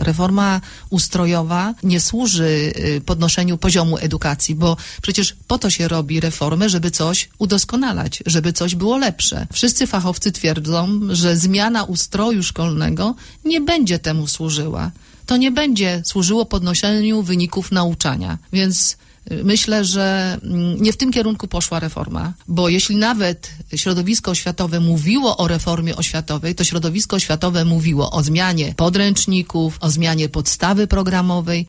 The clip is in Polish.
Reforma ustrojowa nie służy podnoszeniu poziomu edukacji, bo przecież po to się robi reformę, żeby coś udoskonalać, żeby coś było lepsze. Wszyscy fachowcy twierdzą, że zmiana ustroju szkolnego nie będzie temu służyła. To nie będzie służyło podnoszeniu wyników nauczania, więc myślę, że nie w tym kierunku poszła reforma, bo jeśli nawet środowisko oświatowe mówiło o reformie oświatowej, to środowisko oświatowe mówiło o zmianie podręczników, o zmianie podstawy programowej,